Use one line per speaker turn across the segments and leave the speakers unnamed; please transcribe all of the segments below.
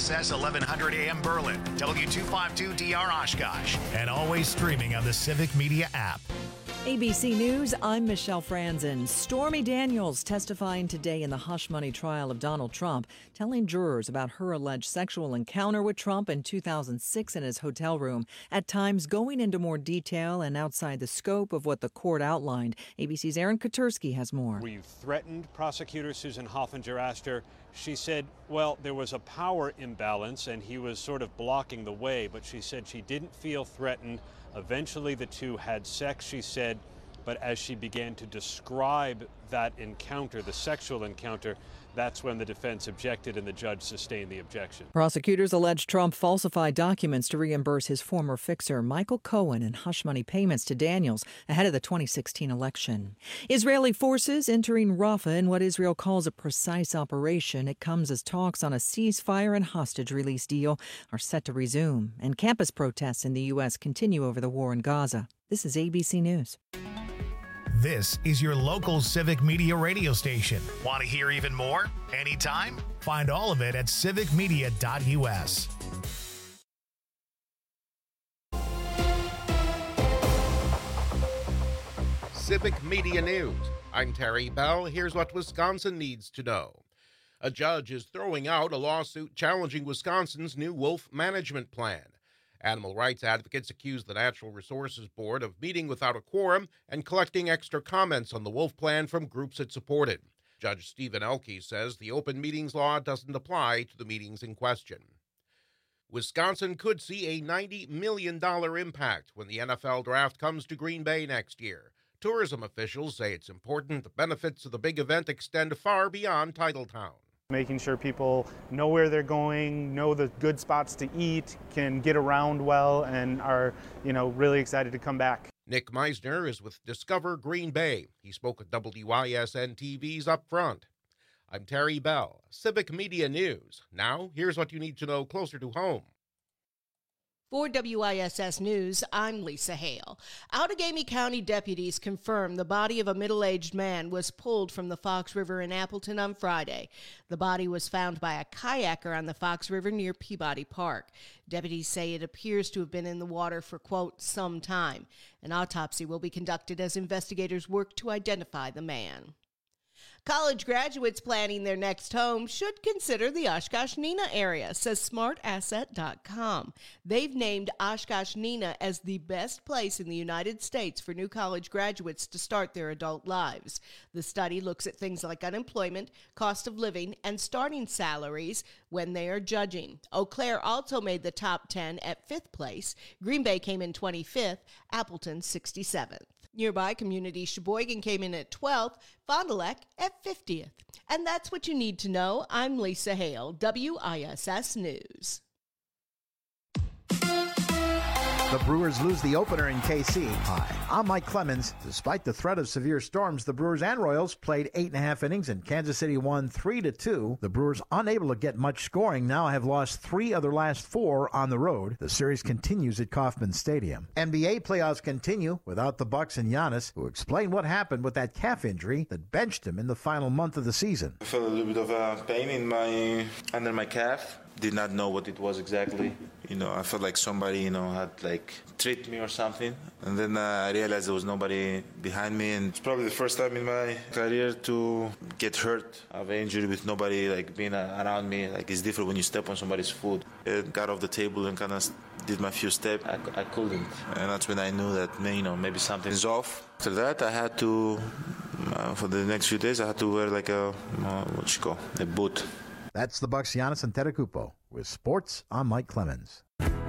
WISS 1100 AM Berlin, W252DR Oshkosh, and always streaming on the Civic Media app.
ABC News, I'm Michelle Franzen. Stormy Daniels testifying today in the hush money trial of Donald Trump, telling jurors about her alleged sexual encounter with Trump in 2006 in his hotel room, at times going into more detail and outside the scope of what the court outlined. ABC's Aaron Katersky has more.
Were you threatened? Prosecutor Susan Hoffinger asked her. She said, well, there was a power imbalance and he was sort of blocking the way, but she said she didn't feel threatened. Eventually, the two had sex, she said, but as she began to describe that encounter, the sexual encounter, that's when the defense objected and the judge sustained the objection.
Prosecutors allege Trump falsified documents to reimburse his former fixer, Michael Cohen, in hush money payments to Daniels ahead of the 2016 election. Israeli forces entering Rafah in what Israel calls a precise operation. It comes as talks on a ceasefire and hostage release deal are set to resume, and campus protests in the U.S. continue over the war in Gaza. This is ABC News.
This is your local Civic Media radio station. Want to hear even more? Anytime? Find all of it at civicmedia.us.
Civic Media News. I'm Terry Bell. Here's what Wisconsin needs to know. A judge is throwing out a lawsuit challenging Wisconsin's new wolf management plan. Animal rights advocates accuse the Natural Resources Board of meeting without a quorum and collecting extra comments on the wolf plan from groups it supported. Judge Stephen Elke says the open meetings law doesn't apply to the meetings in question. Wisconsin could see a $90 million impact when the NFL draft comes to Green Bay next year. Tourism officials say it's important the benefits of the big event extend far beyond Titletown.
Making sure people know where they're going, know the good spots to eat, can get around well, and are, really excited to come back.
Nick Meisner is with Discover Green Bay. He spoke at WYSN TV's Up Front. I'm Terry Bell, Civic Media News. Now, here's what you need to know closer to home.
For WISS News, I'm Lisa Hale. Outagamie County deputies confirmed the body of a middle-aged man was pulled from the Fox River in Appleton on Friday. The body was found by a kayaker on the Fox River near Peabody Park. Deputies say it appears to have been in the water for, quote, some time. An autopsy will be conducted as investigators work to identify the man. College graduates planning their next home should consider the Oshkosh-Neenah area, says SmartAsset.com. They've named Oshkosh-Neenah as the best place in the United States for new college graduates to start their adult lives. The study looks at things like unemployment, cost of living, and starting salaries when they are judging. Eau Claire also made the top 10 at 5th place. Green Bay came in 25th, Appleton 67th. Nearby community Sheboygan came in at 12th, Fond du Lac at 50th. And that's what you need to know. I'm Lisa Hale, WISS News.
The Brewers lose the opener in KC. Hi, I'm Mike Clemens. Despite the threat of severe storms, the Brewers and Royals played 8.5 innings and Kansas City won 3-2. The Brewers, unable to get much scoring, now have lost 3 of their last 4 on the road. The series continues at Kauffman Stadium. NBA playoffs continue without the Bucks and Giannis, who explained what happened with that calf injury that benched him in the final month of the season.
I felt a little bit of pain under my calf. Did not know what it was exactly. I felt like somebody, had tripped me or something. And then I realized there was nobody behind me. And it's probably the first time in my career to get hurt. I have an injury with nobody being around me. It's different when you step on somebody's foot. I got off the table and kind of did my few steps. I couldn't. And that's when I knew that, maybe something is off. After that, I had to, for the next few days, I had to wear a boot.
That's the Bucks' Giannis Antetokounmpo. With sports, I'm Mike Clemens.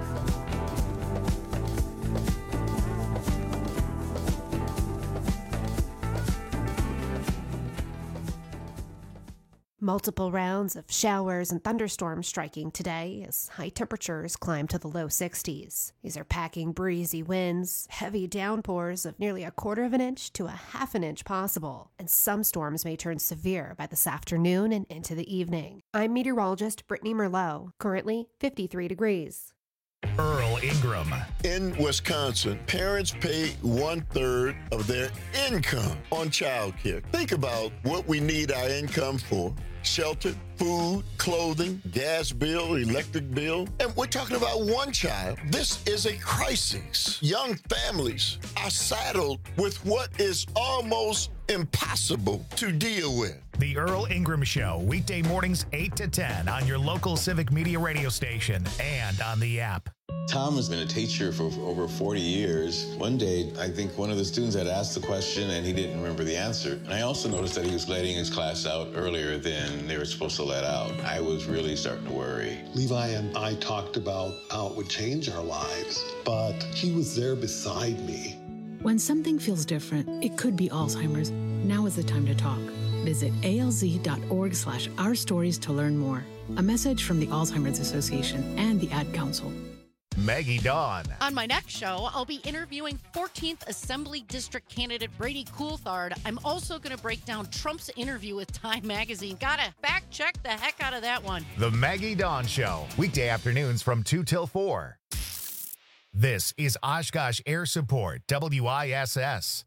Multiple rounds of showers and thunderstorms striking today as high temperatures climb to the low 60s. These are packing breezy winds, heavy downpours of nearly 1/4 inch to 1/2 inch possible, and some storms may turn severe by this afternoon and into the evening. I'm meteorologist Brittany Merlot, currently 53 degrees.
Earl Ingram.
In Wisconsin, parents pay 1/3 of their income on childcare. Think about what we need our income for. Shelter, food, clothing, gas bill, electric bill. And we're talking about one child. This is a crisis. Young families are saddled with what is almost impossible to deal with.
The Earl Ingram Show, weekday mornings 8 to 10 on your local Civic Media radio station and on the app.
Tom has been a teacher for over 40 years. One day, I think one of the students had asked the question and he didn't remember the answer. And I also noticed that he was letting his class out earlier than they were supposed to let out. I was really starting to worry.
Levi and I talked about how it would change our lives, but he was there beside me.
When something feels different, it could be Alzheimer's. Now is the time to talk. Visit alz.org/ourstories to learn more. A message from the Alzheimer's Association and the Ad Council.
Maggie Dawn.
On my next show, I'll be interviewing 14th Assembly District candidate Brady Coulthard. I'm also going to break down Trump's interview with Time Magazine. Gotta fact check the heck out of that one.
The Maggie Dawn Show, weekday afternoons from 2 till 4. This is Oshkosh Air Support, WISS.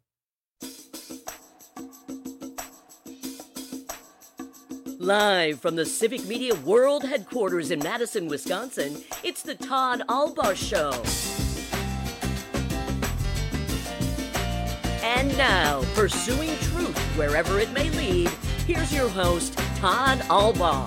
Live from the Civic Media World Headquarters in Madison, Wisconsin, it's the Todd Albaugh Show. And now, pursuing truth wherever it may lead, here's your host, Todd Albaugh.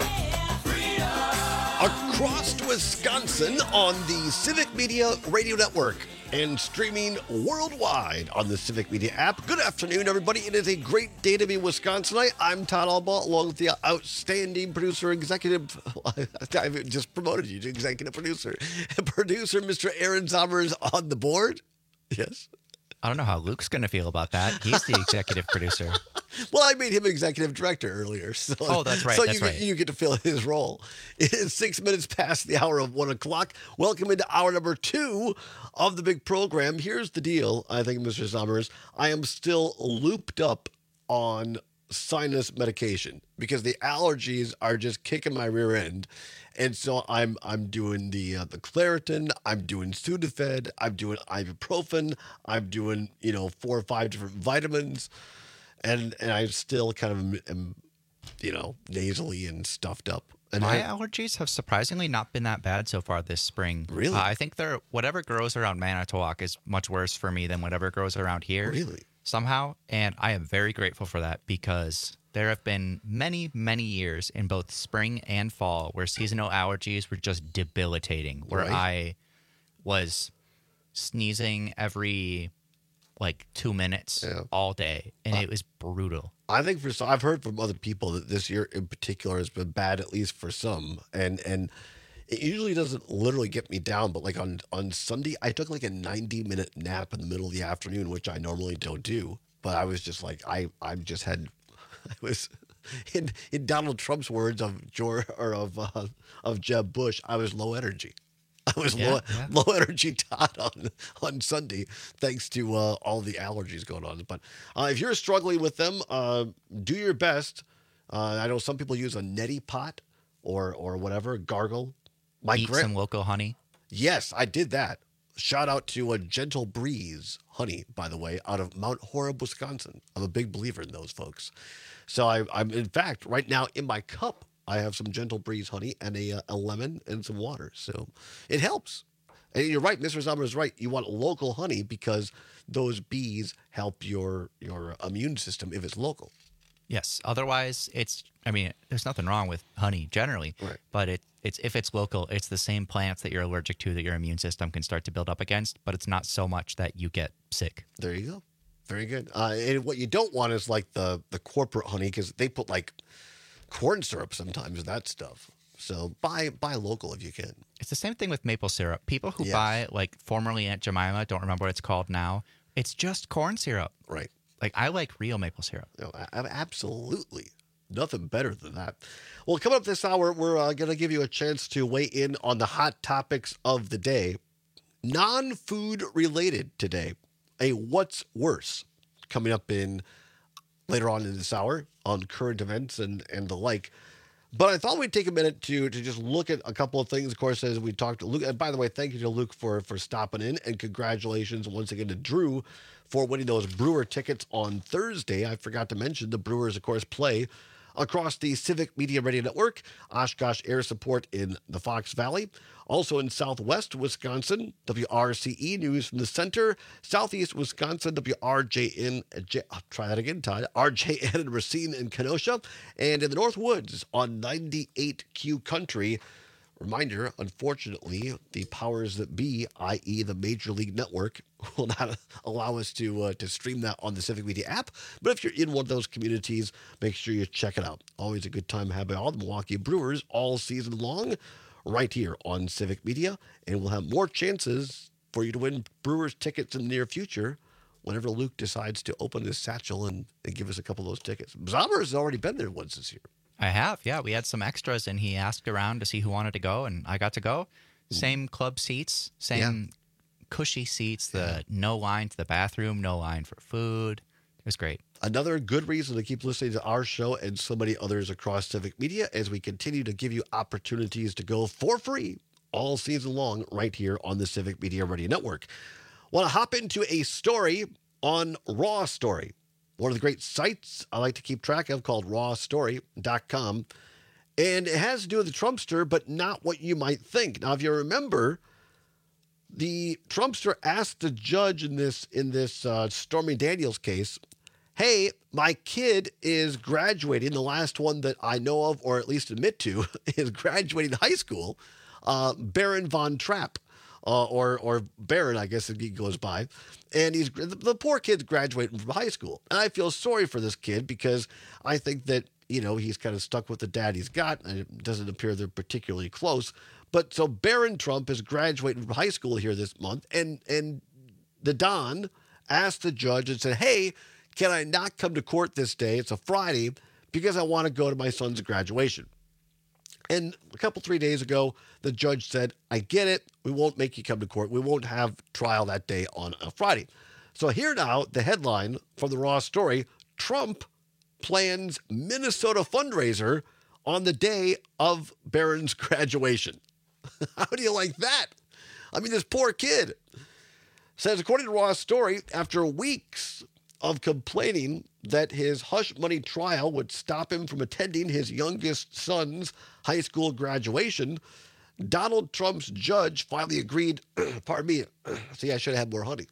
Across Wisconsin on the Civic Media Radio Network and streaming worldwide on the Civic Media app. Good afternoon, everybody. It is a great day to be in Wisconsin. I'm Todd Albaugh, along with the outstanding producer, executive. I've just promoted you to executive producer. Producer, Mr. Aaron Zomer, is on the board. Yes.
I don't know how Luke's going to feel about that. He's the executive producer.
Well, I made him executive director earlier. So,
that's right.
So
that's
you get to fill his role. It is 6 minutes past the hour of 1 o'clock. Welcome into hour number 2 of the big program. Here's the deal, I think, Mr. Summers. I am still looped up on sinus medication because the allergies are just kicking my rear end. And so I'm doing the Claritin, I'm doing Sudafed, I'm doing ibuprofen, I'm doing 4 or 5 different vitamins, and I still kind of am nasally and stuffed up. And
my allergies have surprisingly not been that bad so far this spring.
Really?
I think whatever grows around Manitowoc is much worse for me than whatever grows around here.
Really?
Somehow, and I am very grateful for that because there have been many, many years in both spring and fall where seasonal allergies were just debilitating, where I was sneezing every 2 minutes all day, and it was brutal.
I think I've heard from other people that this year in particular has been bad, at least for some, and it usually doesn't literally get me down, but on Sunday, I took a 90-minute nap in the middle of the afternoon, which I normally don't do, but I was just I was in Donald Trump's words of Jeb Bush, I was low energy. I was low energy Todd on Sunday, thanks to all the allergies going on. But if you're struggling with them, do your best. I know some people use a neti pot or whatever, gargle.
Eat some local honey.
Yes, I did that. Shout out to a Gentle Breeze honey, by the way, out of Mount Horeb, Wisconsin. I'm a big believer in those folks. So I'm in fact, right now in my cup, I have some Gentle Breeze honey and a lemon and some water. So it helps. And you're right, Mr. Zomer is right. You want local honey because those bees help your immune system if it's local.
Yes. Otherwise, there's nothing wrong with honey generally.
Right.
But it's if it's local, it's the same plants that you're allergic to that your immune system can start to build up against, but it's not so much that you get sick.
There you go. Very good. And what you don't want is the corporate honey because they put corn syrup sometimes in that stuff. So buy local if you can.
It's the same thing with maple syrup. People who buy formerly Aunt Jemima, don't remember what it's called now. It's just corn syrup.
Right.
I like real maple syrup.
No, absolutely. Nothing better than that. Well, coming up this hour, we're going to give you a chance to weigh in on the hot topics of the day. Non-food related today. A What's Worse coming up later on in this hour on current events and the like. But I thought we'd take a minute to just look at a couple of things, of course, as we talked to Luke. And by the way, thank you to Luke for stopping in, and congratulations once again to Drew for winning those Brewer tickets on Thursday. I forgot to mention the Brewers, of course, play across the Civic Media Radio Network, Oshkosh Air Support in the Fox Valley. Also in Southwest Wisconsin, WRCE News from the Center. Southeast Wisconsin, WRJN, I'll try that again, Todd, RJN in Racine and Kenosha. And in the North Woods on 98Q Country. Reminder, unfortunately, the powers that be, i.e. the Major League Network, will not allow us to stream that on the Civic Media app. But if you're in one of those communities, make sure you check it out. Always a good time having all the Milwaukee Brewers all season long right here on Civic Media. And we'll have more chances for you to win Brewers tickets in the near future whenever Luke decides to open his satchel and give us a couple of those tickets. Zommer has already been there once this year.
I have, yeah. We had some extras, and he asked around to see who wanted to go, and I got to go. Same club seats, same cushy seats, no line to the bathroom, no line for food. It was great.
Another good reason to keep listening to our show and so many others across Civic Media as we continue to give you opportunities to go for free all season long right here on the Civic Media Radio Network. Want to hop into a story on Raw Story. One of the great sites I like to keep track of called rawstory.com. And it has to do with the Trumpster, but not what you might think. Now, if you remember, the Trumpster asked the judge in this Stormy Daniels case, hey, my kid is graduating, the last one that I know of, or at least admit to, is graduating high school, Baron Von Trapp. Or Baron, I guess he goes by. And the poor kid's graduating from high school. And I feel sorry for this kid because I think that, he's kind of stuck with the dad he's got, and it doesn't appear they're particularly close. But so Baron Trump is graduating from high school here this month, and the Don asked the judge and said, hey, can I not come to court this day? It's a Friday because I want to go to my son's graduation. And a couple, 3 days ago, the judge said, I get it. We won't make you come to court. We won't have trial that day on a Friday. So here now, the headline from the Raw Story, Trump plans Minnesota fundraiser on the day of Barron's graduation. How do you like that? I mean, this poor kid says, according to Raw Story, after weeks of complaining that his hush money trial would stop him from attending his youngest son's high school graduation, Donald Trump's judge finally agreed, pardon me, see, I should have had more honey,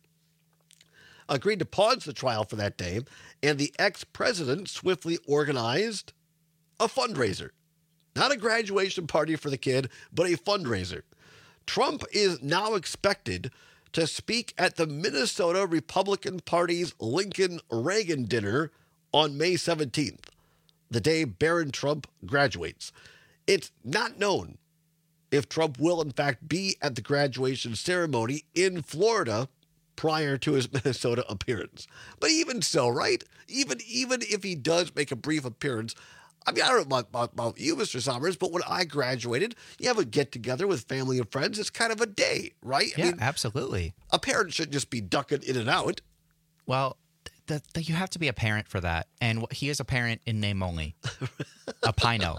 agreed to pause the trial for that day, and the ex-president swiftly organized a fundraiser. Not a graduation party for the kid, but a fundraiser. Trump is now expected to speak at the Minnesota Republican Party's Lincoln Reagan dinner on May 17th, the day Barron Trump graduates. It's not known if Trump will, in fact, be at the graduation ceremony in Florida prior to his Minnesota appearance. But even so, right? Even if he does make a brief appearance, I mean, I don't know about you, Mr. Sommers, but when I graduated, you have a get-together with family and friends. It's kind of a day, right?
Yeah, I mean, absolutely.
A parent shouldn't just be ducking in and out.
Well, you have to be a parent for that. And he is a parent in name only. A Pino.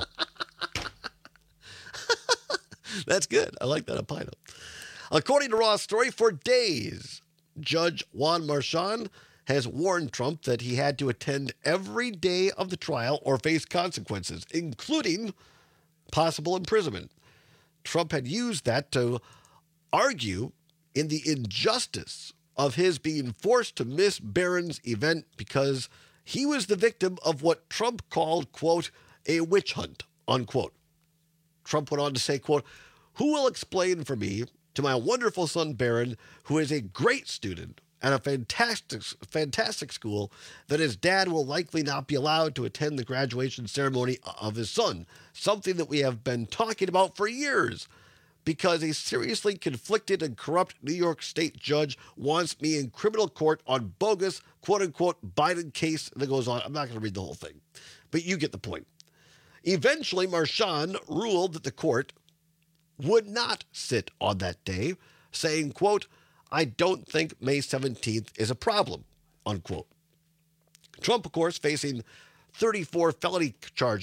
That's good. I like that, a Pino. According to Raw Story, for days, Judge Juan Marchand has warned Trump that he had to attend every day of the trial or face consequences, including possible imprisonment. Trump had used that to argue in the injustice of his being forced to miss Barron's event because he was the victim of what Trump called, quote, a witch hunt, unquote. Trump went on to say, quote, who will explain for me to my wonderful son Barron, who is a great student at a fantastic school, that his dad will likely not be allowed to attend the graduation ceremony of his son, something that we have been talking about for years, because a seriously conflicted and corrupt New York State judge wants me in criminal court on bogus, quote-unquote, Biden case that goes on. I'm not going to read the whole thing, but you get the point. Eventually, Marchand ruled that the court would not sit on that day, saying, quote, I don't think May 17th is a problem, unquote. Trump, of course, facing 34 felony charges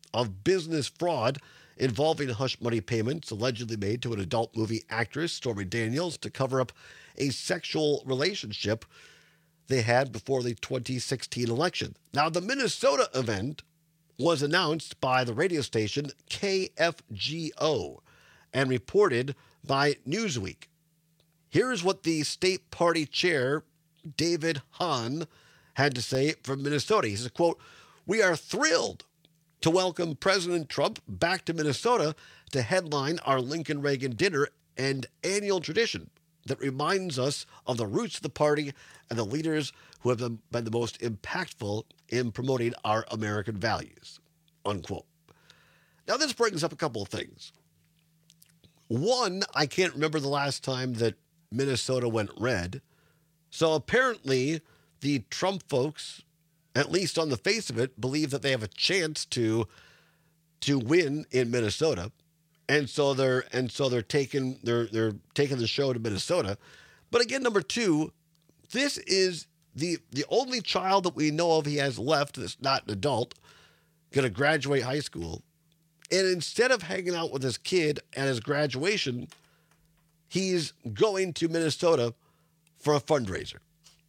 of business fraud involving hush money payments allegedly made to an adult movie actress, Stormy Daniels, to cover up a sexual relationship they had before the 2016 election. Now, the Minnesota event was announced by the radio station KFGO and reported by Newsweek. Here's what the state party chair, David Hahn, had to say from Minnesota. He says, quote, "We are thrilled to welcome President Trump back to Minnesota to headline our Lincoln Reagan dinner, and annual tradition that reminds us of the roots of the party and the leaders who have been the most impactful in promoting our American values," unquote. Now, this brings up a couple of things. One, I can't remember the last time that Minnesota went red. So apparently the Trump folks, at least on the face of it, believe that they have a chance to win in Minnesota. And so they're taking the show to Minnesota. But again, number two, this is the only child that we know of he has left that's not an adult, going to graduate high school. And instead of hanging out with his kid at his graduation, he's going to Minnesota for a fundraiser.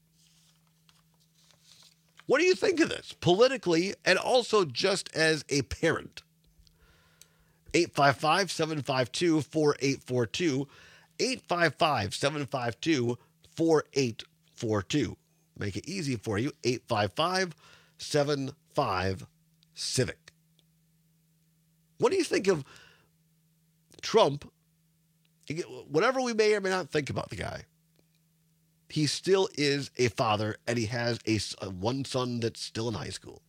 What do you think of this politically and also just as a parent? 855-752-4842. 855-752-4842. Make it easy for you. 855-75-CIVIC. What do you think of Trump? Whatever we may or may not think about the guy, he still is a father, and he has one son that's still in high school.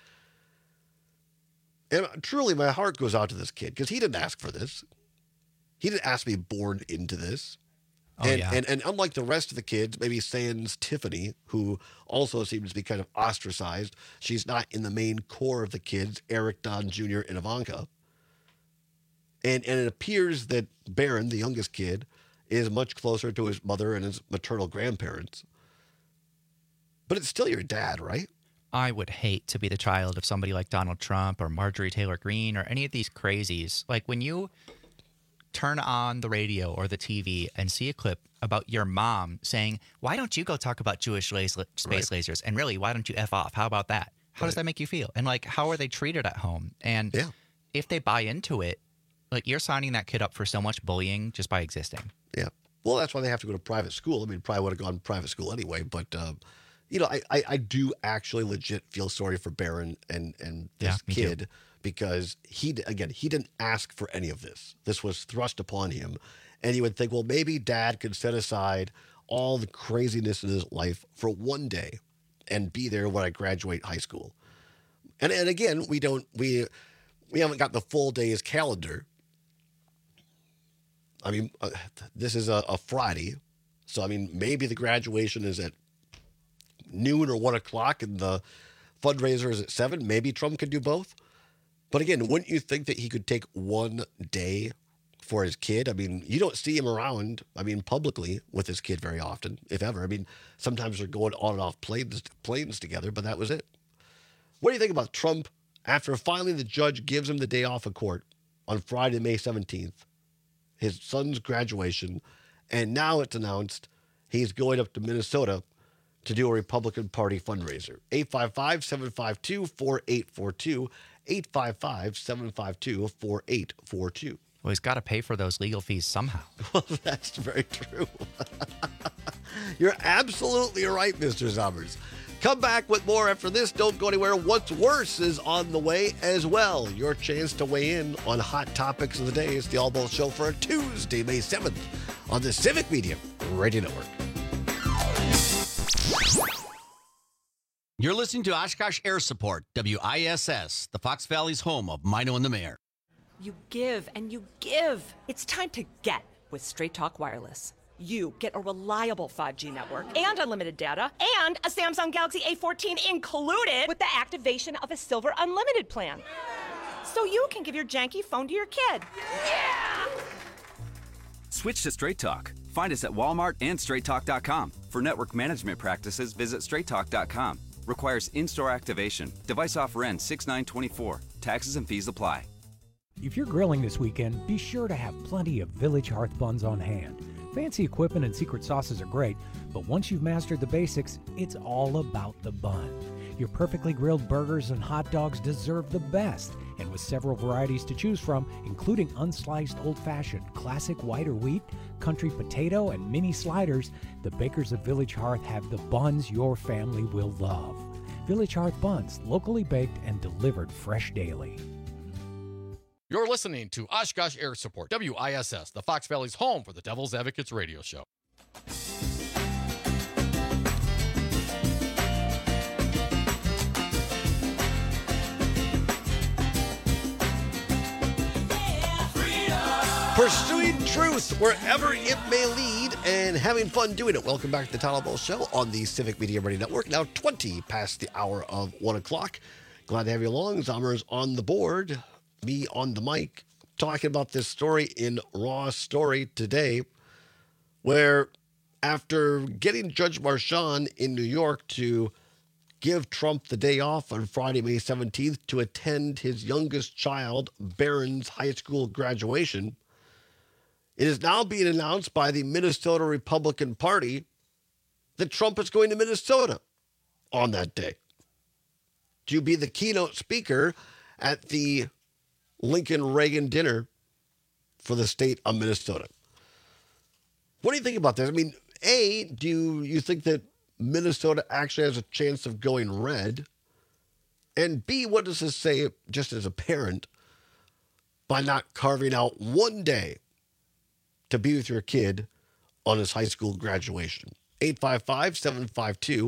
And truly, my heart goes out to this kid because he didn't ask for this. He didn't ask to be born into this. And unlike the rest of the kids, maybe sans Tiffany, who also seems to be kind of ostracized, she's not in the main core of the kids, Eric, Don Jr., and Ivanka. And it appears that Barron, the youngest kid, is much closer to his mother and his maternal grandparents. But it's still your dad, right?
I would hate to be the child of somebody like Donald Trump or Marjorie Taylor Greene or any of these crazies. Like when you turn on the radio or the TV and see a clip about your mom saying, "Why don't you go talk about Jewish space lasers? And really, why don't you F off? How about that?" How does that make you feel? And like, how are they treated at home? And if they buy into it, like you're signing that kid up for so much bullying just by existing.
Yeah. Well, that's why they have to go to private school. I mean, probably would have gone to private school anyway. But, I do actually legit feel sorry for Barron and this kid too. Because he didn't ask for any of this. This was thrust upon him. And you would think, well, maybe dad could set aside all the craziness in his life for one day and be there when I graduate high school. And again, we haven't got the full day's calendar. I mean, this is a Friday. So, I mean, maybe the graduation is at noon or 1 o'clock and the fundraiser is at 7. Maybe Trump could do both. But again, wouldn't you think that he could take one day for his kid? I mean, you don't see him around, publicly with his kid very often, if ever. I mean, sometimes they're going on and off planes together, but that was it. What do you think about Trump after finally the judge gives him the day off of court on Friday, May 17th, his son's graduation, and now it's announced he's going up to Minnesota to do a Republican Party fundraiser? 855-752-4842. 855-752-4842.
Well, he's got to pay for those legal fees somehow.
Well, that's very true. You're absolutely right, Mr. Sommers. Come back with more after this. Don't go anywhere. What's Worse is on the way as well. Your chance to weigh in on hot topics of the day. It's the All Ball Show for Tuesday, May 7th on the Civic Media Radio Network.
You're listening to Oshkosh Air Support, WISS, the Fox Valley's home of Mino and the Mayor.
You give and you give. It's time to get with Straight Talk Wireless. You get a reliable 5G network and unlimited data and a Samsung Galaxy A14 included with the activation of a Silver Unlimited plan. So you can give your janky phone to your kid. Yeah!
Switch to Straight Talk. Find us at Walmart and StraightTalk.com. For network management practices, visit StraightTalk.com. Requires in-store activation. Device offer ends 6/9/24. Taxes and fees apply.
If you're grilling this weekend, be sure to have plenty of Village Hearth buns on hand. Fancy equipment and secret sauces are great, but once you've mastered the basics, it's all about the bun. Your perfectly grilled burgers and hot dogs deserve the best, and with several varieties to choose from, including unsliced old-fashioned, classic white or wheat, country potato, and mini sliders, the bakers of Village Hearth have the buns your family will love. Village Hearth buns, locally baked and delivered fresh daily.
You're listening to Oshkosh Air Support, WISS, the Fox Valley's home for the Devil's Advocates radio show.
Pursuing truth wherever it may lead and having fun doing it. Welcome back to the Todd Ball Show on the Civic Media Radio Network. Now 20 past the hour of 1 o'clock. Glad to have you along. Zomer's on the board, me on the mic, talking about this story in Raw Story today, where after getting Judge Marchand in New York to give Trump the day off on Friday, May 17th to attend his youngest child, Barron's high school graduation, it is now being announced by the Minnesota Republican Party that Trump is going to Minnesota on that day to be the keynote speaker at the Lincoln Reagan dinner for the state of Minnesota. What do you think about this? I mean, A, do you think that Minnesota actually has a chance of going red? And B, what does this say, just as a parent, by not carving out one day to be with your kid on his high school graduation? 855-752-4842,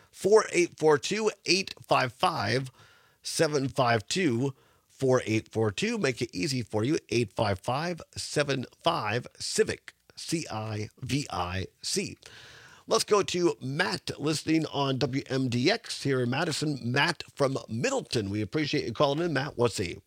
855-752-4842. Make it easy for you, 855-75-CIVIC, C-I-V-I-C. Let's go to Matt, listening on WMDX here in Madison. Matt from Middleton. We appreciate you calling in. Matt, what's he?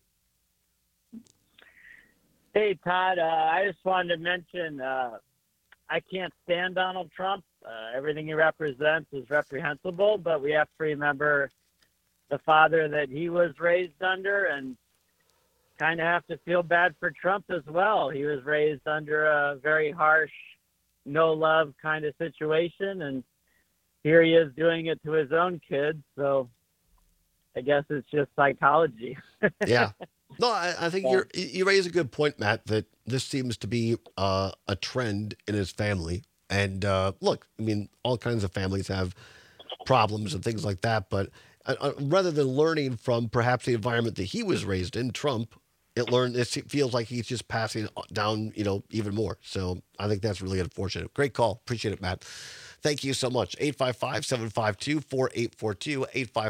Hey, Todd. I just wanted to mention I can't stand Donald Trump. Everything he represents is reprehensible, but we have to remember the father that he was raised under and kind of have to feel bad for Trump as well. He was raised under a very harsh, no-love kind of situation, and here he is doing it to his own kids, so I guess it's just psychology.
Yeah. No, I think you raise a good point, Matt, that this seems to be a trend in his family. And look, I mean, all kinds of families have problems and things like that. But rather than learning from perhaps the environment that he was raised in, Trump, it feels like he's just passing down, even more. So I think that's really unfortunate. Great call. Appreciate it, Matt. Thank you so much. 855-752-4842,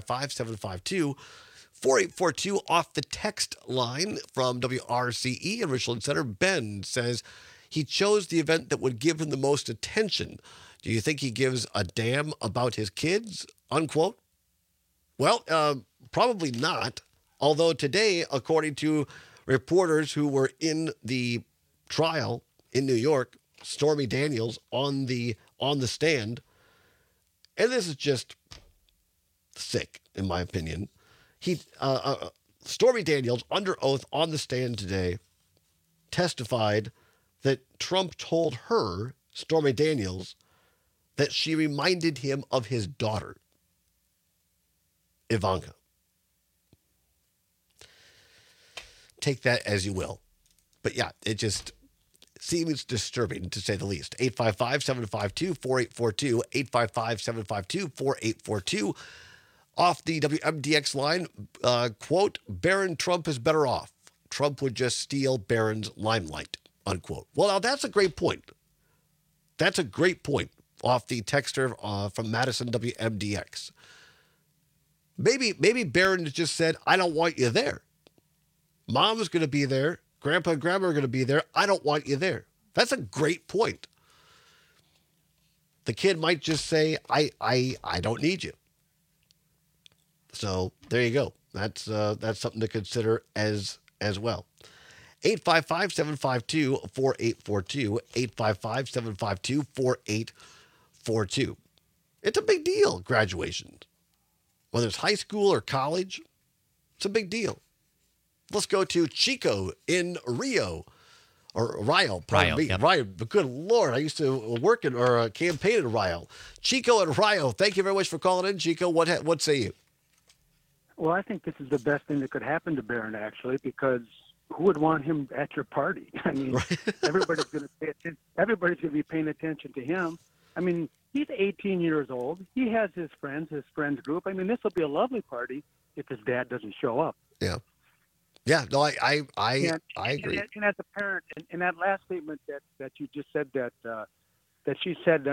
855-752-4842 off the text line from WRCE in Richland Center. Ben says he chose the event that would give him the most attention. Do you think he gives a damn about his kids? Unquote. Well, probably not. Although today, according to reporters who were in the trial in New York, Stormy Daniels on the stand, and this is just sick in my opinion. Stormy Daniels, under oath on the stand today, testified that Trump told her, Stormy Daniels, that she reminded him of his daughter, Ivanka. Take that as you will. But yeah, it just seems disturbing, to say the least. 855-752-4842, 855-752-4842. Off the WMDX line, quote, Barron Trump is better off. Trump would just steal Barron's limelight, unquote. Well, now that's a great point. That's a great point off the texter from Madison WMDX. Maybe Barron just said, I don't want you there. Mom's going to be there. Grandpa and Grandma are going to be there. I don't want you there. That's a great point. The kid might just say, I don't need you. So there you go. That's something to consider as well. 855-752-4842, 855-752-4842. It's a big deal, graduation. Whether it's high school or college, it's a big deal. Let's go to Chico in Rio. Or Rio, pardon me.
Yep.
Rio, but good Lord, I used to work in or campaign in Rio. Chico and Rio, thank you very much for calling in. Chico, what say you?
Well, I think this is the best thing that could happen to Barron, actually, because who would want him at your party? I mean, everybody's going to pay attention. Everybody's going to be paying attention to him. I mean, he's 18 years old. He has his friends group. I mean, this will be a lovely party if his dad doesn't show up.
Yeah. Yeah, no, I agree.
And as a parent, and that last statement that you just said that she said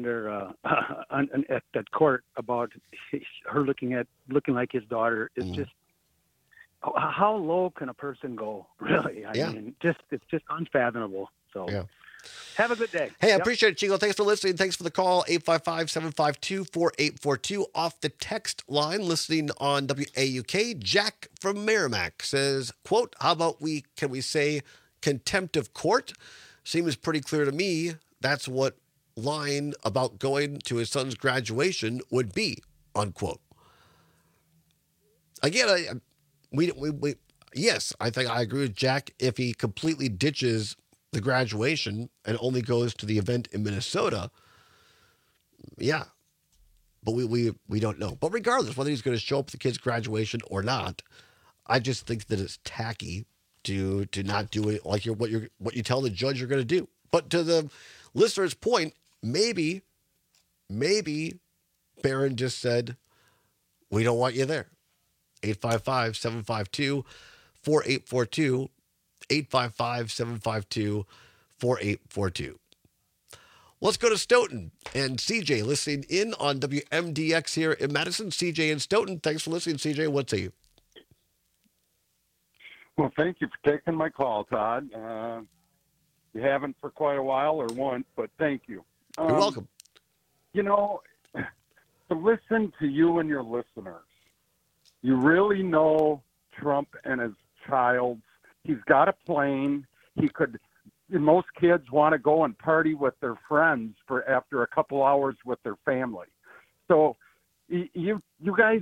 at that court about her looking like his daughter is just how low can a person go? Really, I mean, it's just unfathomable. So. Yeah. Have a good day.
Hey, I appreciate it, Chico. Thanks for listening. Thanks for the call. 855-752-4842. Off the text line, listening on WAUK. Jack from Merrimack says, quote, how about can we say contempt of court? Seems pretty clear to me that's what line about going to his son's graduation would be, unquote. Again, yes, I think I agree with Jack. If he completely ditches the graduation and only goes to the event in Minnesota, yeah. But we don't know. But regardless, whether he's going to show up at the kid's graduation or not, I just think that it's tacky to not do it like what you tell the judge you're going to do. But to the listener's point, maybe Barron just said, we don't want you there. 855-752-4842. 855-752-4842. Let's go to Stoughton and CJ listening in on WMDX here in Madison. CJ and Stoughton, thanks for listening. CJ, what say you?
Well, thank you for taking my call, Todd. You haven't for quite a while or once, but thank you.
You're welcome.
You know, to listen to you and your listeners, you really know Trump and his child. He's got a plane. Most kids want to go and party with their friends after a couple hours with their family. So you guys,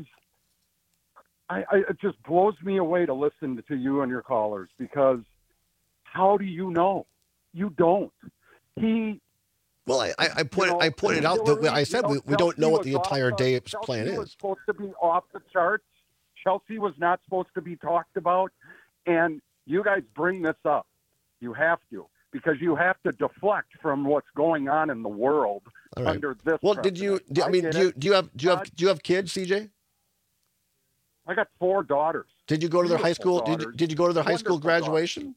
it just blows me away to listen to you and your callers, because how do you know? You don't.
Well, I pointed out that I said we don't know what the entire day's plan
Chelsea
is.
was supposed to be off the charts. Chelsea was not supposed to be talked about, and you guys bring this up. You have to, because you have to deflect from what's going on in the world under this.
Well,
president.
do you have kids, CJ?
I got 4 daughters.
Did you go to their high school?
Daughters.
Did you go to their high school
Wonderful
graduation?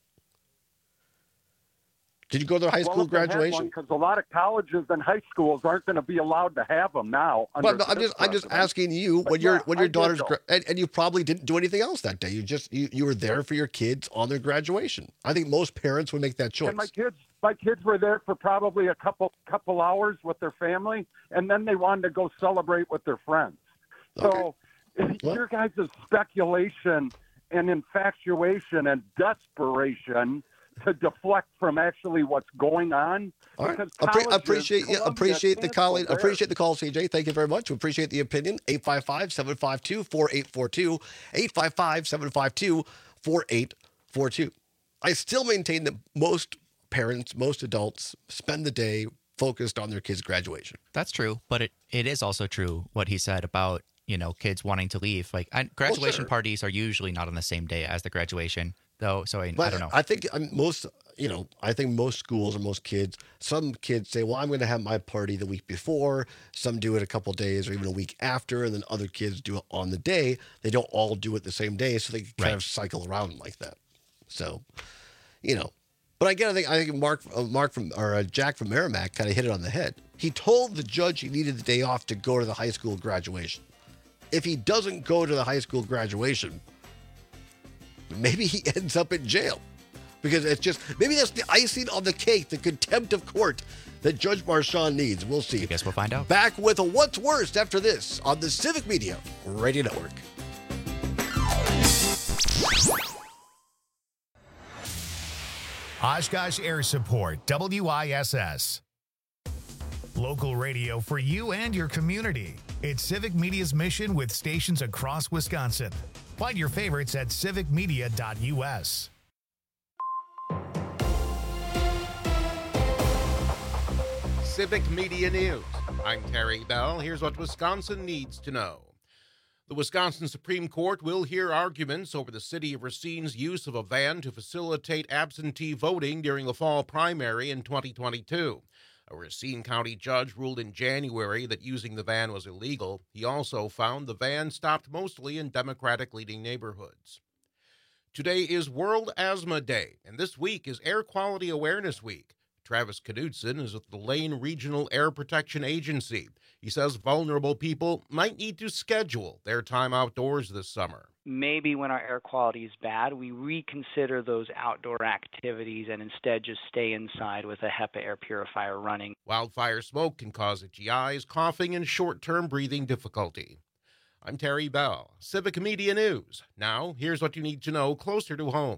Did you go to their high school graduation?
Because a lot of colleges and high schools aren't going to be allowed to have them now.
But I'm just asking you when your daughters and you probably didn't do anything else that day. You were there for your kids on their graduation. I think most parents would make that choice.
And my kids were there for probably a couple hours with their family, and then they wanted to go celebrate with their friends. So your guys' speculation and infatuation and desperation to deflect from actually what's going on.
All right. Appreciate the call, CJ. Thank you very much. We appreciate the opinion. 855-752-4842. 855-752-4842. I still maintain that most parents, most adults spend the day focused on their kids' graduation.
That's true, but it is also true what he said about, kids wanting to leave. Like graduation parties are usually not on the same day as the graduation. Though, so I don't know.
I think most schools or most kids, some kids say, well, I'm going to have my party the week before. Some do it a couple days or even a week after, and then other kids do it on the day. They don't all do it the same day, so they kind of cycle around like that. So, but again, I think Jack from Merrimack kind of hit it on the head. He told the judge he needed the day off to go to the high school graduation. If he doesn't go to the high school graduation, maybe he ends up in jail, because maybe that's the icing on the cake, the contempt of court that Judge Marchand needs. We'll see.
I guess we'll find out.
Back with a What's Worst after this on the Civic Media Radio Network.
Oshkosh Air Support, WISS. Local radio for you and your community. It's Civic Media's mission with stations across Wisconsin. Find your favorites at civicmedia.us.
Civic Media News. I'm Terry Bell. Here's what Wisconsin needs to know. The Wisconsin Supreme Court will hear arguments over the city of Racine's use of a van to facilitate absentee voting during the fall primary in 2022. A Racine County judge ruled in January that using the van was illegal. He also found the van stopped mostly in Democratic-leading neighborhoods. Today is World Asthma Day, and this week is Air Quality Awareness Week. Travis Knudsen is with the Lane Regional Air Protection Agency. He says vulnerable people might need to schedule their time outdoors this summer.
Maybe when our air quality is bad, we reconsider those outdoor activities and instead just stay inside with a HEPA air purifier running.
Wildfire smoke can cause itchy-eyes, coughing, and short-term breathing difficulty. I'm Terry Bell, Civic Media News. Now, here's what you need to know closer to home.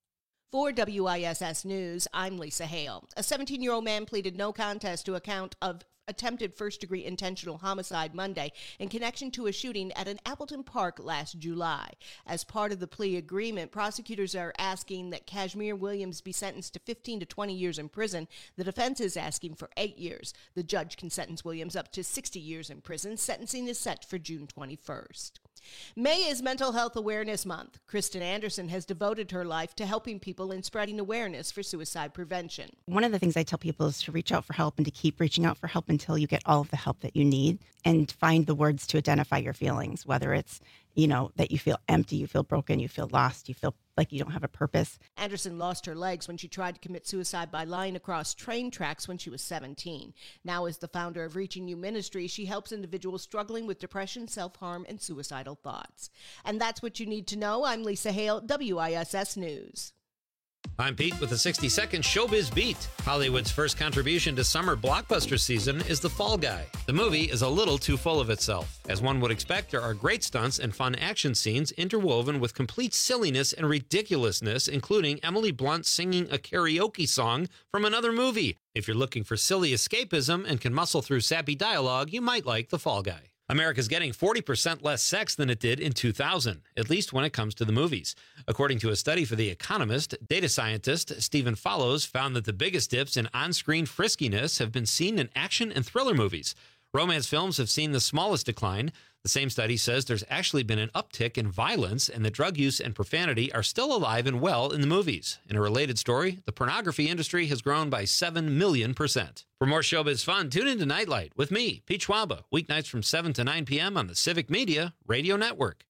For WISS News, I'm Lisa Hale. A 17-year-old man pleaded no contest to a count of attempted first-degree intentional homicide Monday in connection to a shooting at an Appleton Park last July. As part of the plea agreement, prosecutors are asking that Kashmir Williams be sentenced to 15 to 20 years in prison. The defense is asking for 8 years. The judge can sentence Williams up to 60 years in prison. Sentencing is set for June 21st. May is Mental Health Awareness Month. Kristen Anderson has devoted her life to helping people and spreading awareness for suicide prevention.
One of the things I tell people is to reach out for help and to keep reaching out for help until you get all of the help that you need, and find the words to identify your feelings, whether it's, that you feel empty, you feel broken, you feel lost, you feel like you don't have a purpose.
Anderson lost her legs when she tried to commit suicide by lying across train tracks when she was 17. Now, as the founder of Reaching You Ministry, she helps individuals struggling with depression, self-harm, and suicidal thoughts. And that's what you need to know. I'm Lisa Hale, WISS News.
I'm Pete with a 60-second Showbiz Beat. Hollywood's first contribution to summer blockbuster season is The Fall Guy. The movie is a little too full of itself. As one would expect, there are great stunts and fun action scenes interwoven with complete silliness and ridiculousness, including Emily Blunt singing a karaoke song from another movie. If you're looking for silly escapism and can muscle through sappy dialogue, you might like The Fall Guy. America's getting 40% less sex than it did in 2000, at least when it comes to the movies. According to a study for The Economist, data scientist Stephen Follows found that the biggest dips in on-screen friskiness have been seen in action and thriller movies. Romance films have seen the smallest decline. The same study says there's actually been an uptick in violence, and that drug use and profanity are still alive and well in the movies. In a related story, the pornography industry has grown by 7 million %. For more showbiz fun, tune into Nightlight with me, Pete Schwaba, weeknights from 7 to 9 p.m. on the Civic Media Radio Network.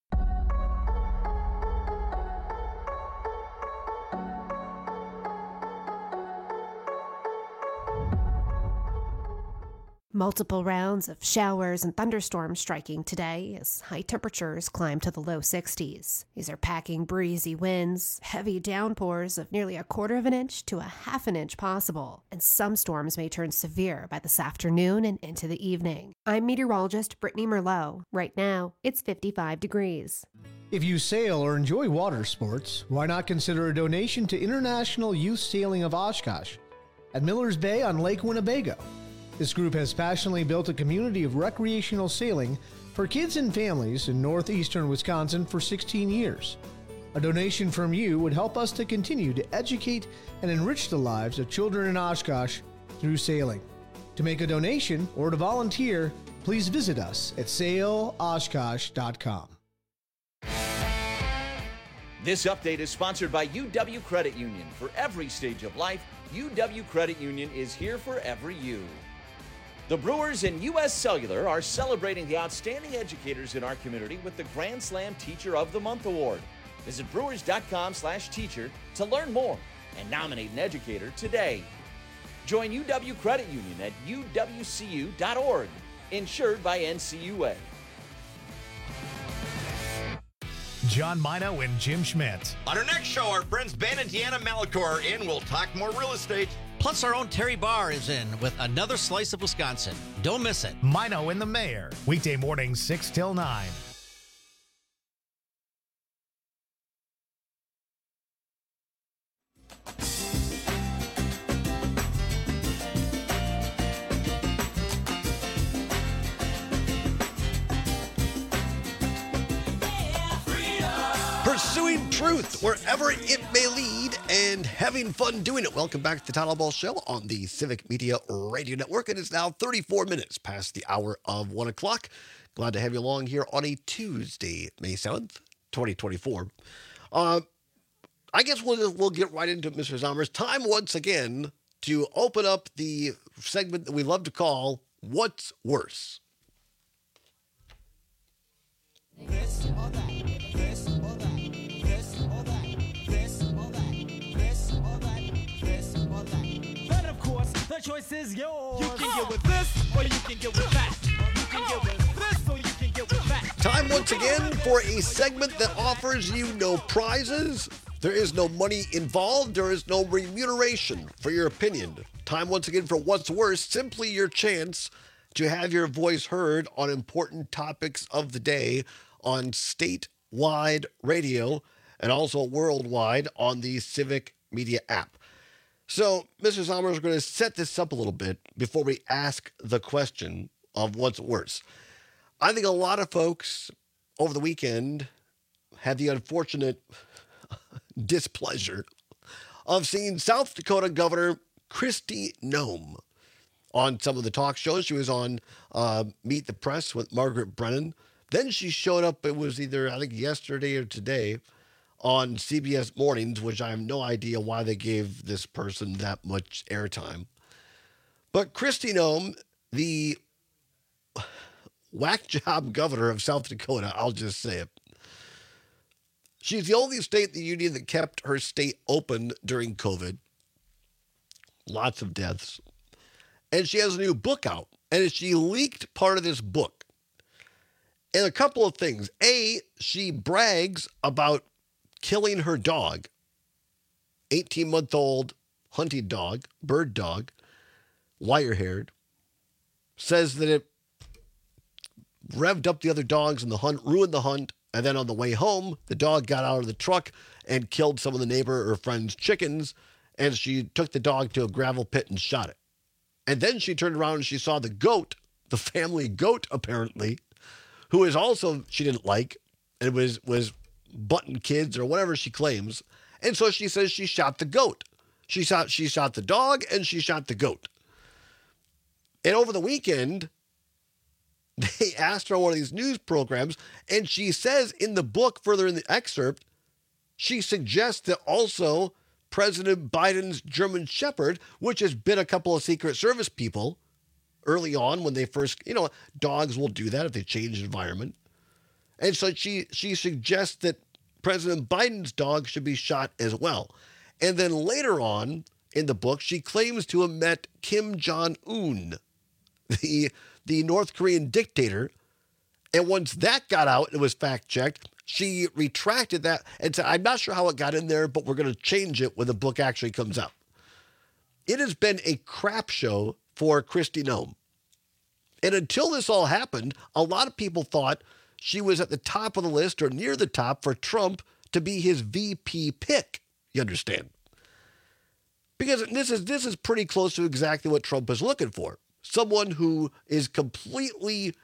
Multiple rounds of showers and thunderstorms striking today as high temperatures climb to the low 60s. These are packing breezy winds, heavy downpours of nearly 1/4 inch to 1/2 inch possible, and some storms may turn severe by this afternoon and into the evening. I'm meteorologist Brittany Merlot. Right now, it's 55 degrees.
If you sail or enjoy water sports, why not consider a donation to International Youth Sailing of Oshkosh at Millers Bay on Lake Winnebago. This group has passionately built a community of recreational sailing for kids and families in northeastern Wisconsin for 16 years. A donation from you would help us to continue to educate and enrich the lives of children in Oshkosh through sailing. To make a donation or to volunteer, please visit us at sailoshkosh.com.
This update is sponsored by UW Credit Union. For every stage of life, UW Credit Union is here for every you. The Brewers and U.S. Cellular are celebrating the outstanding educators in our community with the Grand Slam Teacher of the Month Award. Visit brewers.com/teacher to learn more and nominate an educator today. Join UW Credit Union at uwcu.org, insured by NCUA.
John Mino and Jim Schmidt.
On our next show, our friends Ben and Deanna Malachor are in. We'll talk more real estate.
Plus, our own Terry Barr is in with another slice of Wisconsin. Don't miss it.
Mino and the Mayor. Weekday mornings 6 till 9.
Freedom.
pursuing truth wherever it may lead and having fun doing it. Welcome back to the Todd Ball Show on the Civic Media Radio Network. It is now 34 minutes past the hour of 1 o'clock. Glad to have you along here on a Tuesday, May 7th, 2024. I guess we'll get right into it, Mr. Zommers. Time once again to open up the segment that we love to call What's Worse?
This or that, this or that, this or that, this or that, this or that, this or that. But of course, the choice is yours. You can get with this or you can get with that. You can get with this or you can get with that.
Time once again for a segment that offers you no prizes. There is no money involved. There is no remuneration for your opinion. Time once again for What's Worse, simply your chance to have your voice heard on important topics of the day on statewide radio and also worldwide on the Civic Media app. So, Mr. Zommers, we're going to set this up a little bit before we ask the question of what's worse. I think a lot of folks over the weekend had the unfortunate displeasure of seeing South Dakota Governor Kristi Noem on some of the talk shows. She was on Meet the Press with Margaret Brennan. Then she showed up, it was either, I think, yesterday or today, on CBS Mornings, which I have no idea why they gave this person that much airtime. But Kristi Noem, the whack job governor of South Dakota, I'll just say it. She's the only state in the union that kept her state open during COVID. Lots of deaths. And she has a new book out. And she leaked part of this book. And a couple of things. A, she brags about killing her dog. 18-month-old hunting dog, bird dog, wire-haired. Says that it revved up the other dogs in the hunt, ruined the hunt. And then on the way home, the dog got out of the truck and killed some of the neighbor or friend's chickens. And she took the dog to a gravel pit and shot it. And then she turned around and she saw the goat, the family goat apparently, who is also, she didn't like, and was butting kids or whatever she claims. And so she says she shot the goat. She shot the dog and she shot the goat. And over the weekend, they asked her on one of these news programs, and she says in the book, further in the excerpt, she suggests that also President Biden's German Shepherd, which has been a couple of Secret Service people early on when they first, dogs will do that if they change environment. And so she suggests that President Biden's dog should be shot as well. And then later on in the book, she claims to have met Kim Jong-un, the North Korean dictator. And once that got out and was fact-checked, she retracted that and said, I'm not sure how it got in there, but we're going to change it when the book actually comes out. It has been a crap show for Kristi Noem. And until this all happened, a lot of people thought she was at the top of the list or near the top for Trump to be his VP pick. You understand? Because this is pretty close to exactly what Trump is looking for. Someone who is completely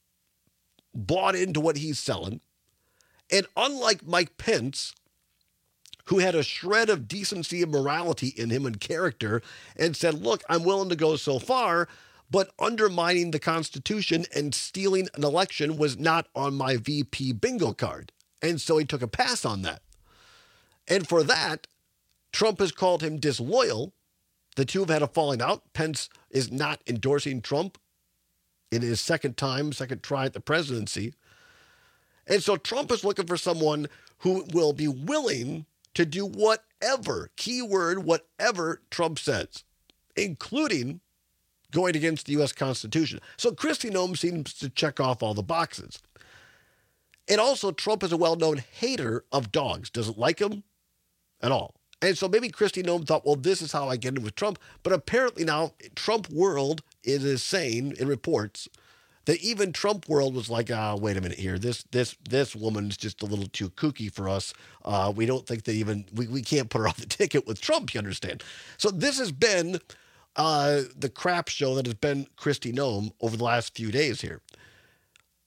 bought into what he's selling. And unlike Mike Pence, who had a shred of decency and morality in him and character and said, look, I'm willing to go so far, but undermining the Constitution and stealing an election was not on my VP bingo card. And so he took a pass on that. And for that, Trump has called him disloyal. The two have had a falling out. Pence is not endorsing Trump in his second try at the presidency. And so Trump is looking for someone who will be willing to do whatever, keyword, whatever Trump says, including going against the U.S. Constitution. So Kristi Noem seems to check off all the boxes. And also, Trump is a well-known hater of dogs, doesn't like them at all. And so maybe Kristi Noem thought, well, this is how I get in with Trump. But apparently now, Trump World is saying in reports that even Trump World was like, wait a minute here. This woman's just a little too kooky for us. We don't think that even, we can't put her on the ticket with Trump, you understand? So this has been the crap show that has been Kristi Noem over the last few days here.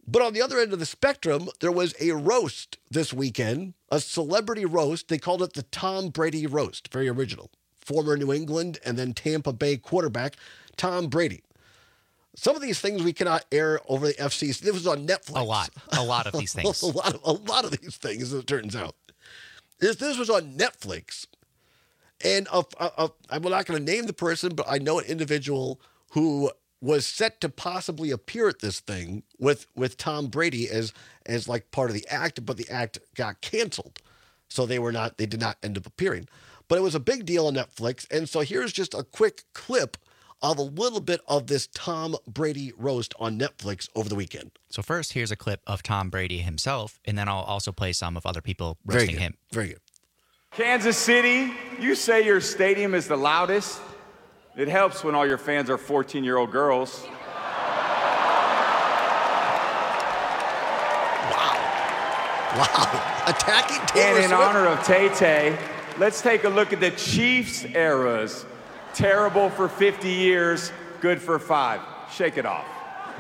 But on the other end of the spectrum, there was a roast this weekend, a celebrity roast. They called it the Tom Brady roast. Very original. Former New England and then Tampa Bay quarterback Tom Brady. Some of these things we cannot air over the FCC. This was on Netflix.
A lot of these things.
a lot of these things, as it turns out. This was on Netflix. And I'm not going to name the person, but I know an individual who was set to possibly appear at this thing with Tom Brady as like part of the act, but the act got canceled. So they did not end up appearing. But it was a big deal on Netflix. And so here's just a quick clip of a little bit of this Tom Brady roast on Netflix over the weekend.
So first, here's a clip of Tom Brady himself, and then I'll also play some of other people roasting him.
Very good.
Kansas City, you say your stadium is the loudest. It helps when all your fans are 14-year-old girls.
Wow. Attacking Taylor
And in
Swift.
honor of Tay-Tay, let's take a look at the Chiefs eras. Terrible for 50 years, good for 5. Shake it off.